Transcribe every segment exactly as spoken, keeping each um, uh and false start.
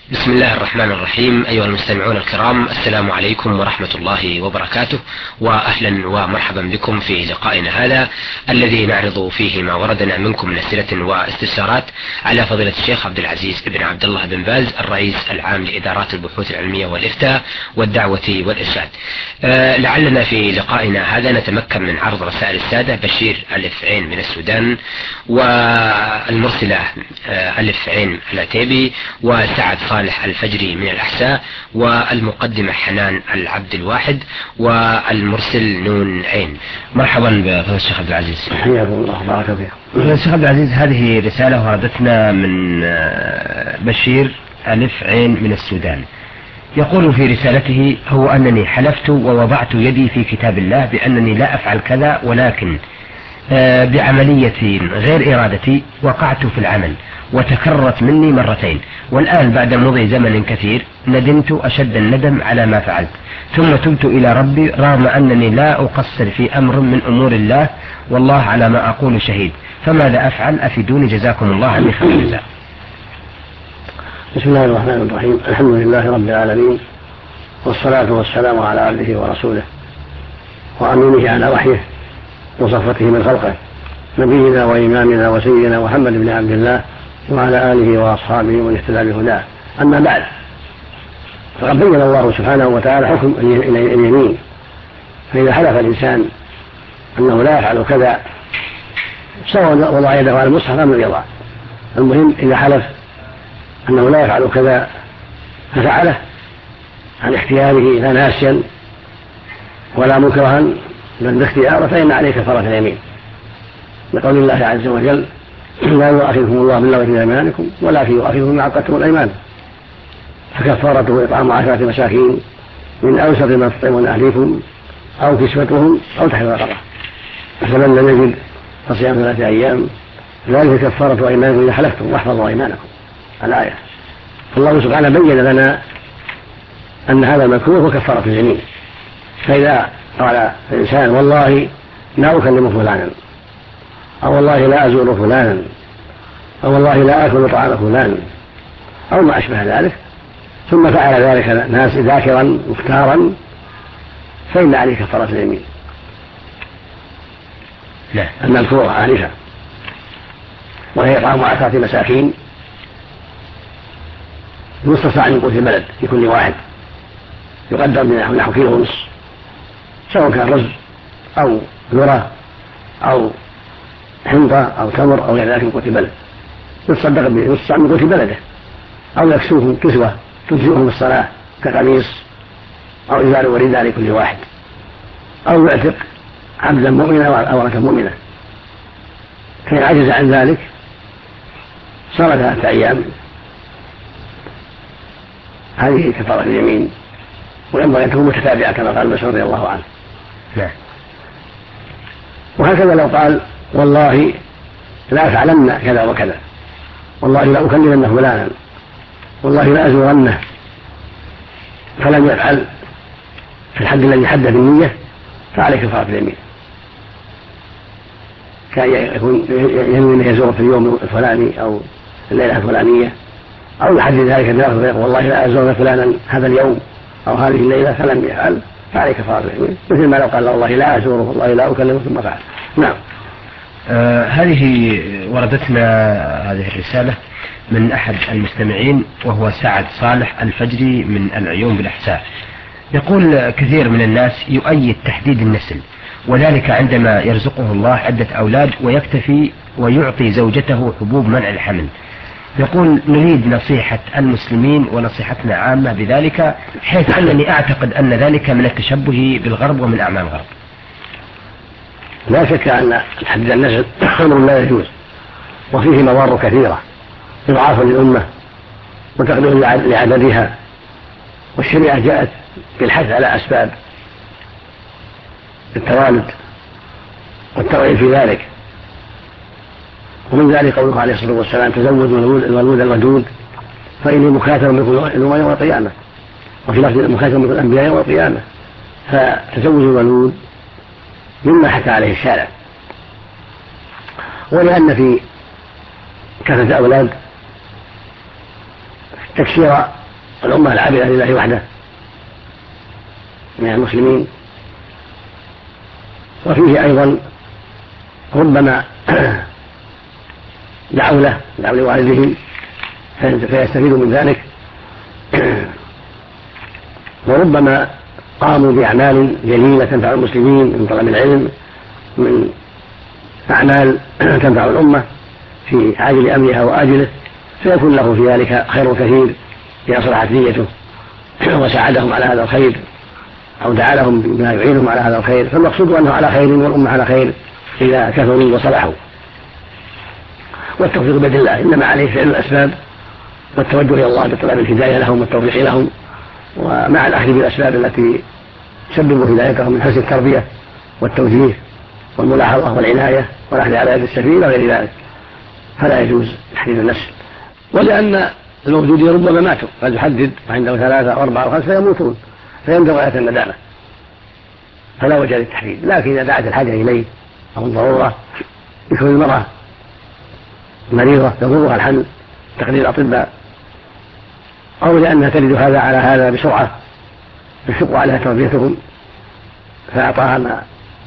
بسم الله الرحمن الرحيم. أيها المستمعون الكرام، السلام عليكم ورحمة الله وبركاته، وأهلا ومرحبا بكم في لقائنا هذا الذي نعرض فيه ما وردنا منكم من أسئلة واستفسارات على فضيلة الشيخ عبد العزيز بن عبد الله بن باز، الرئيس العام لإدارات البحوث العلمية والإفتاء والدعوة والإرشاد. أه لعلنا في لقائنا هذا نتمكن من عرض رسائل السادة بشير ألف عين من السودان، والمرسلة أه ألف عين العتيبي، وسعد صالح الفجري من الأحساء، والمقدمة حنان العبد الواحد، والمرسل نون عين. مرحبا بفضل الشيخ عبد العزيز. حياكم الله بارك فيكم. الشيخ عبد العزيز، هذه رسالة وردتنا من بشير ألف عين من السودان. يقول في رسالته: هو أنني حلفت ووضعت يدي في كتاب الله بأنني لا أفعل كذا، ولكن بعملية غير إرادتي وقعت في العمل وتكررت مني مرتين، والآن بعد مضي زمن كثير ندمت أشد الندم على ما فعلت، ثم تبت إلى ربي رغم أنني لا أقصر في أمر من أمور الله، والله على ما أقول شهيد، فماذا أفعل؟ أفيدوني جزاكم الله عني خير الجزاء. بسم الله الرحمن الرحيم. الحمد لله رب العالمين، والصلاة والسلام على عبده ورسوله وأمينه على وحيه وصفته من خلقه، نبينا وإمامنا وسيدنا محمد بن عبد الله وعلى آله وأصحابه ومن اهتدى بهداه. أما بعد، فقد بين الله سبحانه وتعالى حكم اليمين، فإذا حلف الإنسان أنه لا يفعل كذا سواء وضع يده على المصحف أم يضع، المهم إذا حلف أنه لا يفعل كذا ففعله عن اختياره لا ناسيا ولا مكرها بل باختياره، فإن عليه كفارة اليمين، لقول الله عز وجل: لا يؤاخذكم الله باللغو في أيمانكم ولكن يؤاخذكم بما عقدتم الأيمان، فكفارته إطعام عشرة مساكين من أوسط ما تطعمون أهليكم أو كسوتهم أو تحرير رقبة، فمن لم يجد فصيام ثلاثة أيام، ذلك كفارة أيمانكم إذا حلفتم واحفظوا أيمانكم. الآية. فالله سبحانه بين لنا أن هذا المكروه وكفارة اليمين. فإذا قال الإنسان: والله لا أكلم فلانا، أو والله لا أزور فلانا، أو والله لا أكل طعام فلان، أو ما أشبه ذلك، ثم فعل ذلك ناس ذاكرا مختارا، فإن عليه كفارة اليمين المذكورة آنفا، وهي إطعام عشرة مساكين نصف صاع من قوت البلد في كل واحد، يقدر من نحو كيلو ونصف، سواء كان رز أو ذرة أو حنطة أو تمر أو غير ذلك من قوت البلد، يتصدق بنصف صاع من قوت بلده، أو يكسوهم كسوة تجزئهم الصلاة كقميص أو إزار ورداء لكل واحد، أو يعتق عبدا مؤمنا أو أمة مؤمنة. فإن عجز عن ذلك صار ثلاثة أيام. هذه كفارة اليمين، وينبغي أن تكون متتابعة كما قال مسعود رضي الله عنه. لا. وهكذا لو قال: والله لا أفعلن كذا وكذا، والله لا أكلمن فلانا، والله لا أزورنه، فلم يفعل في الحد الذي حد في النية، فعليه كفارة اليمين. كان يكون ينوي أن يزور في اليوم الفلاني أو الليلة الفلانية، أو يحدد ذلك بلفظ: والله لا أزور فلانا هذا اليوم أو هذه الليلة، فلم يفعل، فعليه كفارة اليمين، مثل ما لو قال: والله لا أزوره، والله لا أكلمه، ثم فعل. نعم. آه هذه وردتنا هذه الرسالة من أحد المستمعين، وهو سعد صالح الفجري من العيون بالأحساء. يقول: كثير من الناس يؤيد تحديد النسل، وذلك عندما يرزقه الله عدة أولاد ويكتفي ويعطي زوجته حبوب منع الحمل. يقول: نريد نصيحة المسلمين ونصيحتنا عامة بذلك، حيث أنني أعتقد أن ذلك من التشبه بالغرب ومن أعمال الغرب. لا شك أن تحديد النسل أمر لا يجوز، وفيه مضار كثيرة، إضعاف للأمة وتقليل لعددها، والشريعة جاءت بالحث على أسباب التوالد والترغيب في ذلك، ومن ذلك قوله عليه الصلاة والسلام: تزوجوا الولود الودود فإني مكاثر بكم الأمم يوم القيامة، وفي لفظ مكاثر بكم الأنبياء يوم القيامة. فتزوج الولود مما حكى عليه الشارع، ولأن في كثرة الأولاد تكسير الأمة العابدة لله وحده من المسلمين. وفيه أيضا ربما دعوا له دعوا لوالدهم فيستفيدوا من ذلك، وربما قاموا بأعمال جليلة تنفع المسلمين من طلب العلم، من أعمال تنفع الأمة في عاجل أمرها وآجله، فيكون له في ذلك خير كثير إذا صلحت نيته وساعدهم على هذا الخير أو دعا لهم بما يعينهم على هذا الخير. فالمقصود أنه على خير والأمة على خير إذا كثروا وصلحوا. والتوفيق بيد الله، إنما عليه فعل الأسباب والتوجه إلى الله بطلب الهداية لهم والتوفيق لهم، ومع الأخذ بالأسباب التي تسبب هدايتهم من حسن التربية والتوجيه والملاحظة والعناية والأخذ على يد السبيل وغير ذلك. فلا يجوز تحديد النسل، ولأن الموجودين ربما ماتوا، قد يحدد وعنده ثلاثة أو أربعة أو خمسة فيموتون فيندم غاية الندامة، فلا وجه للتحديد. لكن إذا دعت الحاجة إليه أو الضرورة بكون المرأة مريضة يضرها الحمل تقدير الأطباء، أو لأنها تجد هذا على هذا بسرعة يشق عليها تربيتهم فأعطاها ما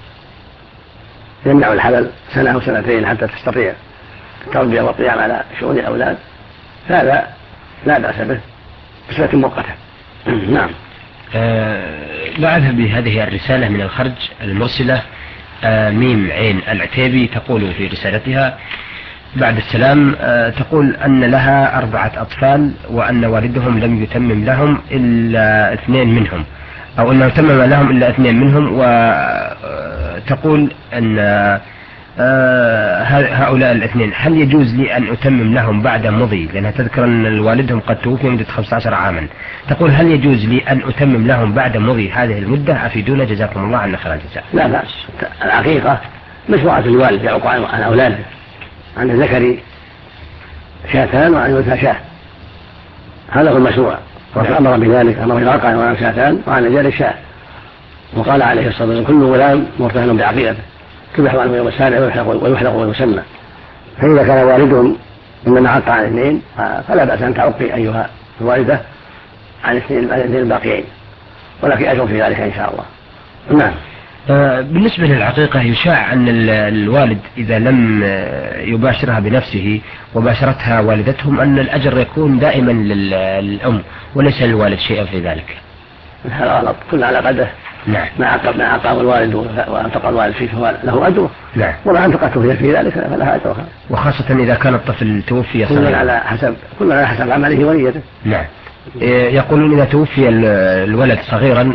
يمنع الحمل سنة أو سنتين حتى تستطيع التربية والقيام على شؤون الأولاد، فهذا لا بأس به بصفة مؤقتة. نعم. بعدها بهذه الرسالة من الخرج المرسلة آه ميم عين العتيبي تقول في رسالتها بعد السلام، آه تقول أن لها أربعة أطفال وأن والدهم لم يتمم لهم إلا اثنين منهم، أو أنه تمم لهم إلا اثنين منهم، وتقول أن آه هؤلاء الاثنين هل يجوز لي أن أتمم لهم بعد مضي، لأنها تذكر أن والدهم قد توفي مدة خمسة عشر عاما، تقول هل يجوز لي أن أتمم لهم بعد مضي هذه المدة؟ أفيدونا جزاكم الله عنا خير الجزاء. لا بأس، العقيقة مشروعة الوالد يعوق عن أولاده، عن الذكر شاتان وعن الأنثى شاه، هذا هو المشروع، وأمر بذلك، أمر بالعقيقة عن شاتان وعن الرجال شاه، وقال عليه الصلاة والسلام كل غلام مرتهن بعقيقته تذبح عنه يوم السابع ويحلق ويسمى. فإذا كان والدهم إنما عق عن اثنين فلا بأس أن تعقي أيها الوالدة عن الاثنين الباقيين، ولكن أجر في ذلك إن شاء الله. نعم. بالنسبة للعقيقة يشاع أن الوالد إذا لم يباشرها بنفسه وباشرتها والدتهم أن الأجر يكون دائما للأم وليس للوالد شيئا في ذلك. هذا غلط، كل على قدره. نعم. ما عقب ما عقب الوالد وانفق الوالد فيه فهو له أجره. نعم. وما أنفقته في ذلك فلها أجرها. وخاصة إذا كان الطفل توفي صغيرا. كل على حسب كل على حسب عمله ونيته. نعم. يقولون إذا توفي الولد صغيرا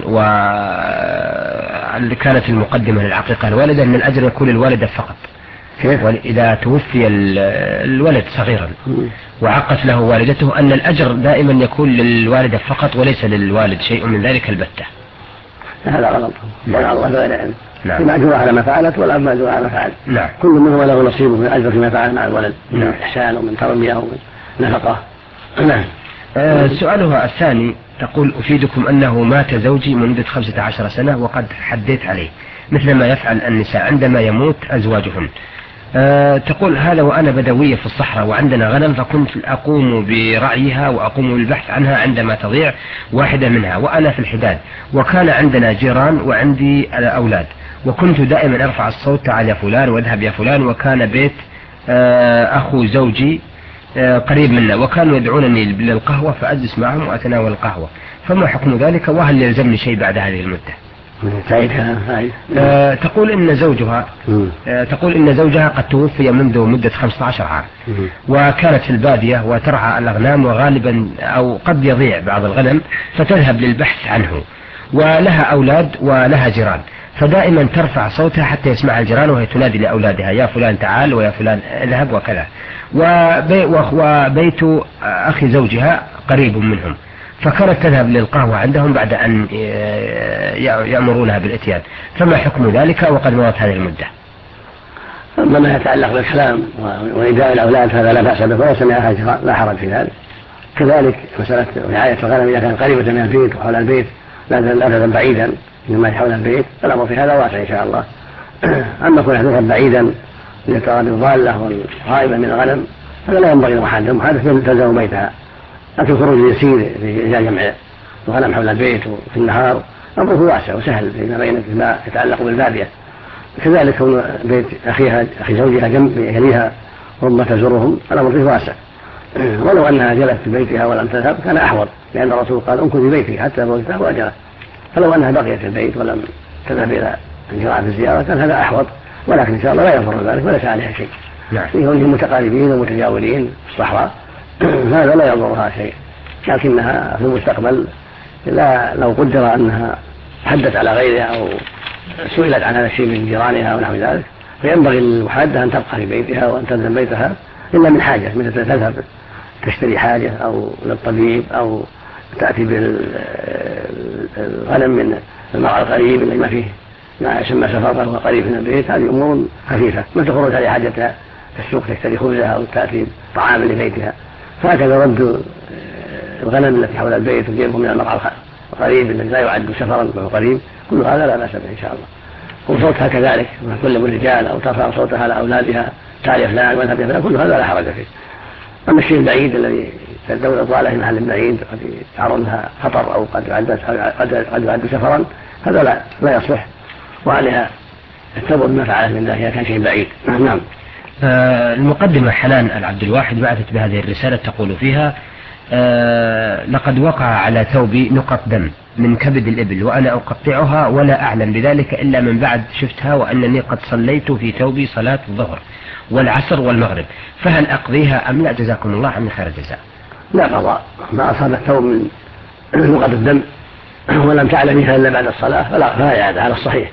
وكانت المقدمة للعقيقة الوالدة أن الأجر يكون للوالدة فقط. كيف؟ وإذا توفي الولد صغيرا وعقت له والدته أن الأجر دائما يكون للوالدة فقط وليس للوالد شيء من ذلك البتة. هذا غلط. ولا الله غير علم. نعم. المأجور على ما فعلت ولا المأجور على ما فعل. نعم. كل منهم له نصيبه من الأجر فيما فعل مع الولد من نعم. إحسان ومن تربية ومن نفقة. نعم. آه سؤالها الثاني تقول أفيدكم أنه مات زوجي منذ خمسة عشر سنة وقد حديت عليه مثل ما يفعل النساء عندما يموت أزواجهن. أه تقول هذا وأنا بدوية في الصحراء وعندنا غنم، فكنت أقوم برعيها وأقوم بالبحث عنها عندما تضيع واحدة منها وأنا في الحداد، وكان عندنا جيران وعندي أولاد، وكنت دائما أرفع الصوت تعال يا فلان واذهب يا فلان، وكان بيت أه أخو زوجي أه قريب منا وكانوا يدعونني للقهوة فأجلس معهم وأتناول القهوة، فما حكم ذلك وهل يلزمني شيء بعد هذه المدة؟ آه تقول إن زوجها آه تقول إن زوجها قد توفي منذ مدة خمسة عشر عام وكانت في البادية وترعى الأغنام، وغالبا أو قد يضيع بعض الغنم فتذهب للبحث عنه، ولها أولاد ولها جيران، فدائما ترفع صوتها حتى يسمع الجيران وهي تنادي لأولادها يا فلان تعال ويا فلان اذهب وكذا، وبي وبيت أخي زوجها قريب منهم، فكانت تذهب للقهوة عندهم بعد أن يأمرونها بالإتيان، فما حكم ذلك وقد مضت هذه المدة؟ أما ما يتعلق بالكلام وإيذاء الأولاد فهذا لا بأس به ولا سمعها لا حرج في ذلك. كذلك مسألة رعاية الغنم إذا كانت قريبة من البيت وحول البيت لا تذهب بعيدا مما حول البيت، الأمر في هذا واسع إن شاء الله. أما كون تذهب بعيدا لترى الضالة والغائبة من الغنم هذا لا ينبغي لمحدث، محدث تلزم بيتها لكن الخروج يسير في جمع الغنم حول البيت وفي النهار أمره واسع وسهل فيما بين فيما يتعلق بالبادية. كذلك كون بيت أخيها أخي زوجها جنب يليها ثم تزورهم الأمر فيه واسع، ولو أنها جلست في بيتها ولم تذهب كان أحوط، لأن الرسول قال امكث في بيتك حتى موتها وأجلت، فلو أنها بقيت في البيت ولم تذهب إلى الجراء في الزيارة كان هذا أحوط، ولكن إن شاء الله لا يضر ذلك وليس عليها شيء. في كونهم متقاربين ومتجاورين في الصحراء هذا لا يضرها شيء، لكنها في المستقبل لا لو قدر أنها حدت على غيرها أو سئلت عن هذا الشيء من جيرانها ونحو ذلك فينبغي للمحادة أن تبقى في بيتها وأن تلزم بيتها إلا من حاجة، مثل تذهب تشتري حاجة أو للطبيب أو تأتي بالغنم من المرعى القريب اللي ما فيه ما يسمى سفر وهو قريب من البيت، هذه أمور خفيفة، ما تخرج على حاجتها في السوق تشتري خبزها أو تأتي طعاما لبيتها. فهكذا رد الغنم التي حول البيت وجيبه من المرعى القريب الذي لا يعد سفرا وهو قريب، كل هذا لا بأس به إن شاء الله. وصوتها كذلك كل من الرجال أو ترفع صوتها على أولادها تعالي فلان واذهب يا فلان، كل هذا لا حرج فيه. أما الشيء البعيد الذي الدولة طالع في محل بعيد قد يتعرض لها خطر أو قد يعد قد يعد سفرا، هذا لا لا يصلح، وعليها التوبة بما فعلت من ذلك كان شيء بعيد. نعم. آه المقدمة حنان العبد الواحد بعثت بهذه الرسالة تقول فيها: آه لقد وقع على ثوبي نقط دم من كبد الإبل وأنا أقطعها ولا أعلم بذلك إلا من بعد شفتها وأنني قد صليت في ثوبي صلاة الظهر والعصر والمغرب، فهل أقضيها أم لا؟ جزاكم الله عن خير الجزاء. لا قضاء، ما أصاب الثوب من نقط الدم ولم تعلم بها إلا بعد الصلاة فلا فلا يعاد على الصحيح.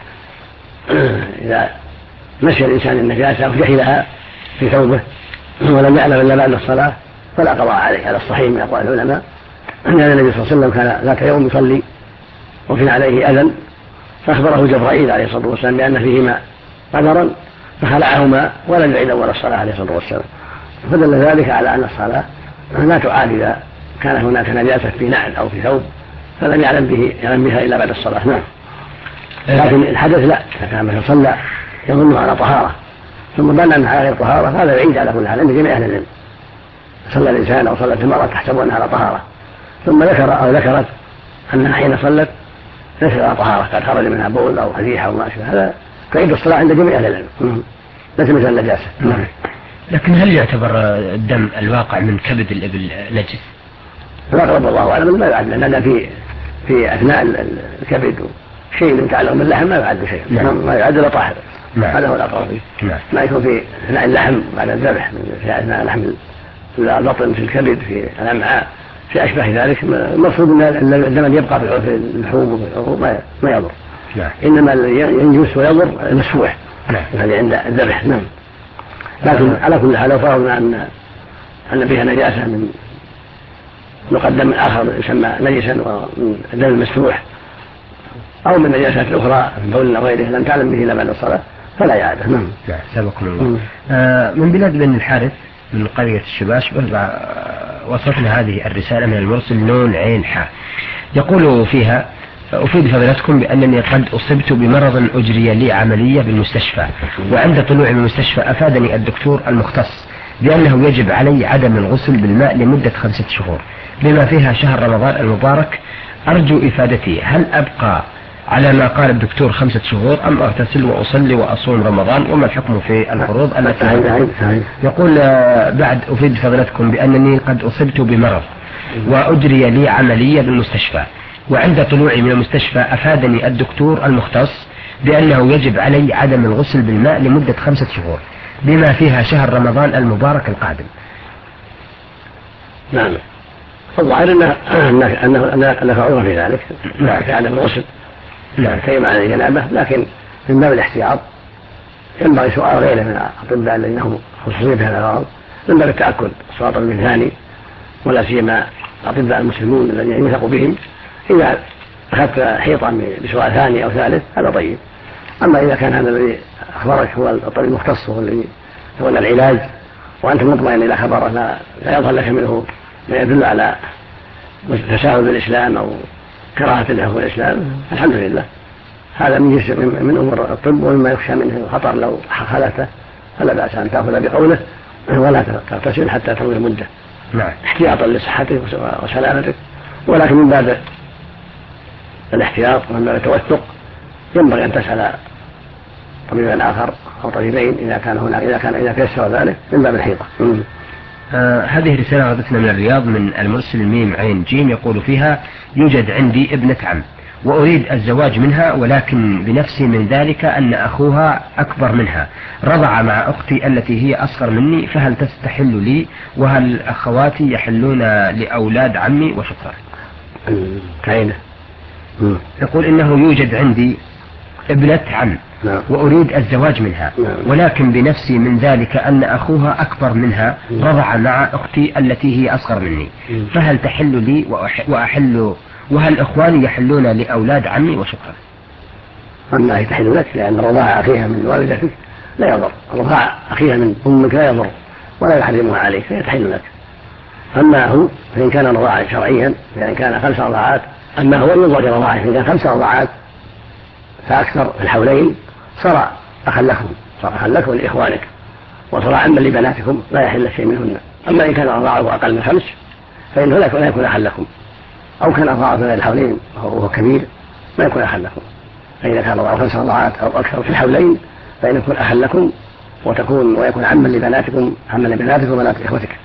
إذا مشى الإنسان النجاسة وجهلها في ثوبه ولم يعلم إلا بعد الصلاة فلا قضاء عليه، على الصحيح من أقوال العلماء، أن النبي صلى الله عليه وسلم كان ذات يوم يصلي وكان عليه أذى فأخبره جبرائيل عليه الصلاة والسلام بأن فيهما قدرا فخلعهما ولم يعيد أول الصلاة عليه الصلاة والسلام، فدل ذلك على أن الصلاة لا تعاد إذا كان هناك نجاسة في نعل أو في ثوب فلم يعلم به يعلم بها إلا بعد الصلاة. نعم. لكن الحدث لا، إذا كان مثلا صلى يظن على طهارة ثم بان أنها غير طهارة هذا يعيد على كل حال عند جميع أهل العلم. صلى الإنسان أو صلت المرأة تحسب أنها على طهارة ثم ذكر أو ذكرت أنها حين صلت ليست على طهارة قد خرج منها بول أو ريح أو ما أشبه هذا تعيد الصلاة عند جميع أهل العلم، ليس مثل النجاسة. نعم. لكن هل يعتبر الدم الواقع من كبد الإبل نجس؟ الأقرب والله أعلم ما يعد، لأن في في أثناء الكبد شيء متعلق باللحم ما يعد شيء. نعم. ما يعد إلا طاهر. نعم. هذا هو الأقرب فيه. نعم. ما يكون في أثناء اللحم بعد الذبح في أثناء لحم البطن في الكبد في الأمعاء في أشبه ذلك المقصود أن الدم يبقى في اللحوم وفي العروق ما يضر. نعم. إنما ينجس ويضر المسفوح. نعم. هذا عند الذبح. نعم. لكن نعم. على كل حال لو فرضنا أن أن فيها نجاسة من مقدم آخر يسمى نجسا ومن الدم المسفوح أو من نجاسات أخرى من بول أو غيره لم تعلم به إلا بعد الصلاة فلا يعاده. نعم. لا سبقنا الله. آه من بلاد بن الحارث من قرية الشباش وصلنا هذه الرسالة من المرسل نون عين حاء يقول فيها: أفيد فضيلتكم بأنني قد أصبت بمرض أجري لي عملية بالمستشفى، وعند طلوع من المستشفى أفادني الدكتور المختص بأنه يجب علي عدم الغسل بالماء لمدة خمسة شهور بما فيها شهر رمضان المبارك. أرجو إفادتي، هل أبقى على ما قال الدكتور خمسة شهور أم أغتسل وأصلي وأصوم رمضان؟ وما الحكم في الفروض التي يقول بعد أفيد فضيلتكم بأنني قد أصبت بمرض وأجري لي عملية بالمستشفى، وعند طلوعي من المستشفى أفادني الدكتور المختص بأنه يجب علي عدم الغسل بالماء لمدة خمسة شهور بما فيها شهر رمضان المبارك القادم. نعم. الظاهر أنك أنك عذر في ذلك في عدم الغسل كيما عن الجنابة، لكن من باب الاحتياط ينبغي سؤال غيره من الأطباء الذين هم خصوصيين في هذا الغرض من باب التأكد الصراط الثاني، ولا سيما الأطباء المسلمون الذين يثق بهم. إذا أخذت حيطا بسؤال ثاني أو ثالث هذا طيب. أما إذا كان هذا الذي أخبرك هو الطبيب المختص هو الذي تولى العلاج وأنت مطمئن إلى خبره لا, لا يظهر لك منه ما يدل على تساهل بالإسلام أو كراهة له الإسلام، الحمد لله هذا من جزء من أمور الطب ومما يخشى منه الخطر لو خلته، فلا بأس أن تأخذ بقوله ولا تغتسل حتى تمضي المدة. نعم. احتياطا لصحتك وسلامتك، ولكن من باب الاحتياط ومن باب التوثق ينبغي أن تسأل طبيبا آخر أو طبيبين إذا كان هناك إذا كان إذا تيسر ذلك من باب الحيطة. آه هذه رسالة وردتنا من الرياض من المرسل ميم عين جيم، يقول فيها: يوجد عندي ابنة عم وأريد الزواج منها، ولكن بنفسي من ذلك أن أخوها أكبر منها رضع مع أختي التي هي أصغر مني، فهل تستحل لي؟ وهل أخواتي يحلون لأولاد عمي؟ وشكرا. كاينة. يقول إنه يوجد عندي ابنة عم وأريد الزواج منها، ولكن بنفسي من ذلك أن أخوها أكبر منها رضع مع أختي التي هي أصغر مني، فهل تحل لي وأحل وهل إخواني يحلون لأولاد عمي؟ وشكرا. أما هي تحل لك، لأن رضاع أخيها من والدتك لا يضر، رضاع أخيها من أمك لا يضر ولا يحرمها عليك، فهي تحل لك. أما هو فإن كان رضاعا شرعيا، فإن كان خمس رضاعات، أما هو ينظر في رضاعه، فإن كان خمس رضاعات فأكثر في الحولين صار أخا لكم، صار أخا لكم لإخوانك، وصار عما لبناتكم لا يحل شيء منهن. أما إن كان رضاعه أقل من خمس فإنه لا يكون أخا لكم، أو كان رضاعه في الحولين وهو كبير ما يكون أخا لكم. فإذا كان رضاعه خمس رضاعات أو أكثر في الحولين فإن يكون أخا لكم وتكون ويكون عما لبناتكم عما لبناتكم وبنات إخوتك،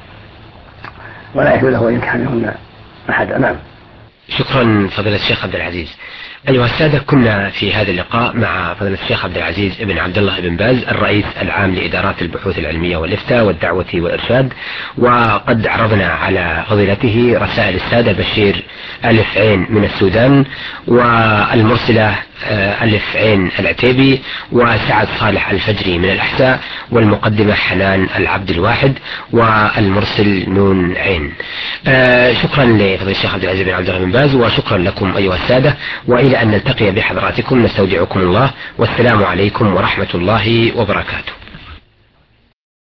ولا يحل له أن ينكح منهن أحد. نعم. شكرا فضيلة الشيخ عبد العزيز. أيها السادة، كنا في هذا اللقاء مع فضيلة الشيخ عبد العزيز بن عبد الله بن باز، الرئيس العام لإدارات البحوث العلمية والإفتاء والدعوة والإرشاد، وقد عرضنا على فضيلته رسائل السادة بشير ألف عين من السودان، والمرسلة ألف عين العتيبي، وسعد صالح الفجري من الأحساء، والمقدمة حنان العبد الواحد، والمرسل نون عين. شكرا لفضيلة الشيخ عبد العزيز بن عبد الله بن باز، وشكرا لكم أيها السادة، وإلى أن نلتقي بحضراتكم نستودعكم الله، والسلام عليكم ورحمة الله وبركاته.